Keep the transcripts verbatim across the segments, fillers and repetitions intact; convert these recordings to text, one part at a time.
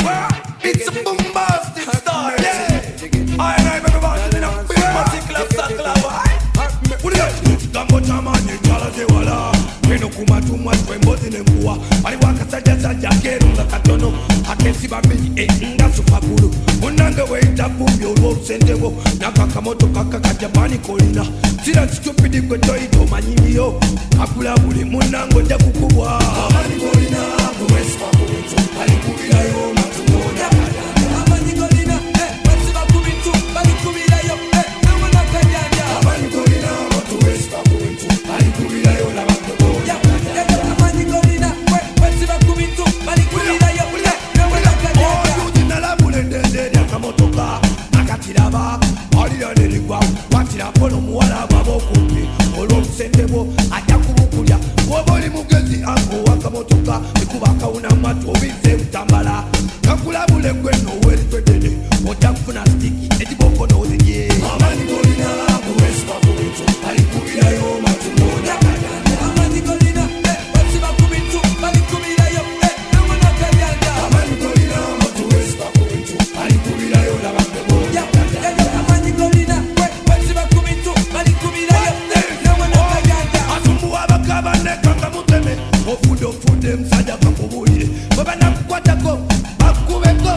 It's a bombastic style, yeah. I and I remember about in a big particular circle of I. Put it up. Gambo chama ni chala de wala. Keno kuma tumwa twembozi nembuwa. Mali waka saja saja kero nga katono. Akensi babili e nga supakulu. Munange weita bumbi olwo sentewo. Nakaka moto kaka kajabani kolina. Sira stupidi kwe toito manyingiyo. Akula buli munango ja kukubwa. Amani kolina, kuwesi pakuwetu. Alikubila yo matumona. Amani kolina, eh, wesi pakuwetu. Alikubila yo, eh, namana kajanja. Amani kolina, kuwesi pakuwetu. Alikubila yo la matumona. Amani kolina, wesi pakuwetu. Alikubila yo, eh, namana kajanja. Oh, yudina la bulendende ya kamotoka. Akatiraba, alira neligwa. Watira pono muwala babokumbi. Olo msendebo, aja kubukulya. Woboli mugezi ango wakamotoka. Nikubaka unamatu obize utambala. Kakula bule kweno weli twedede. Oja kufuna stiki, ediboko no uziye. Amani kolina, kuwesi pakuwetu. Alikubila yo matumona. Amani kolina, eh, wesi pakuwetu. Alikubila yo, eh, namana kajanja. Amani kolina, kuwesi pakuwetu. Alikubila yo la matumona. Amani kolina, wesi pakuwetu. Alikubila yo, eh, namana kajanja. Asumbu wabakaba nekanga muteme. Ofude ofude msaja kakubulile. Baba nakukwatako, bakubeko.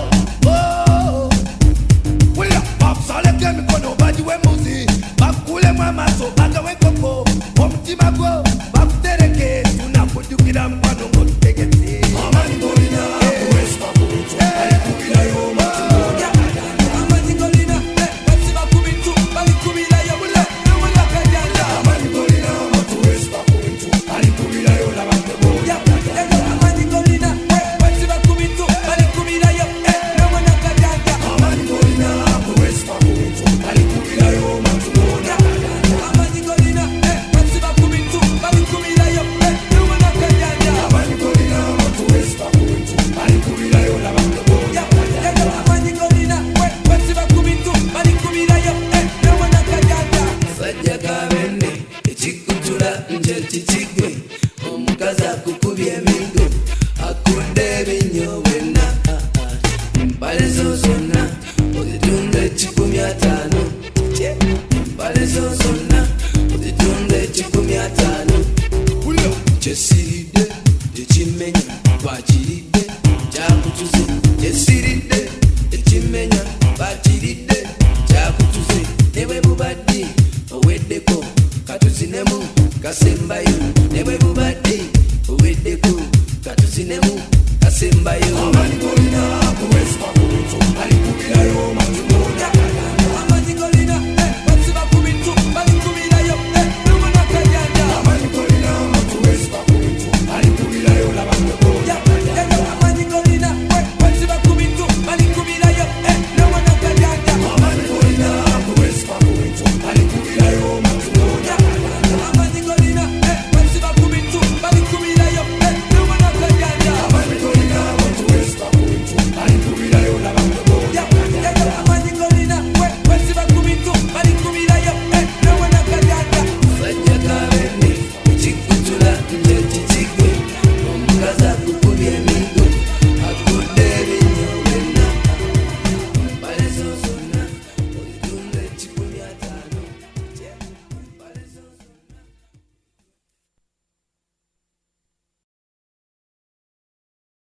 Oh, wila bakusaleke mikono bajiwe muzi. Bakule mwamaso bagawe koko. Omutima go bakutereke. Tunakudukira mkwano ngotutegete. Amani kolina, kuwesi pakuwetu. Alikubila yo matumona. Amani kolina, eh, wesi pakuwetu. Alikubila yo, eh, namana kajanja. Amani kolina, kuwesi pakuwetu. Alikubila yo la matumona. Amani kolina, eh, wesi pakuwetu. Alikubila yo, eh, namana kajanja. Amani kolina, kuwesi pakuwetu. Alikubila yo matumona. Amani kolina, eh, wesi pakuwetu. Alikubila yo, eh, namana kajanja. Amani kolina, kuwesi pakuwetu. Alikubila yo la matumona. Amani kolina, wesi pakuwetu. Alikubila yo, eh, namana kajanja. Sajja kabende ekikutula nje kikigwe omukazi akukubye emigo akudde ebinnyo bwenna mpale zo zonna ozitunda ekikumi ataano mpale zo zonna ozitunda ekikumi ataano kyesiridde tekimenya twakiridde kyakutuze kyesiridde tekimenya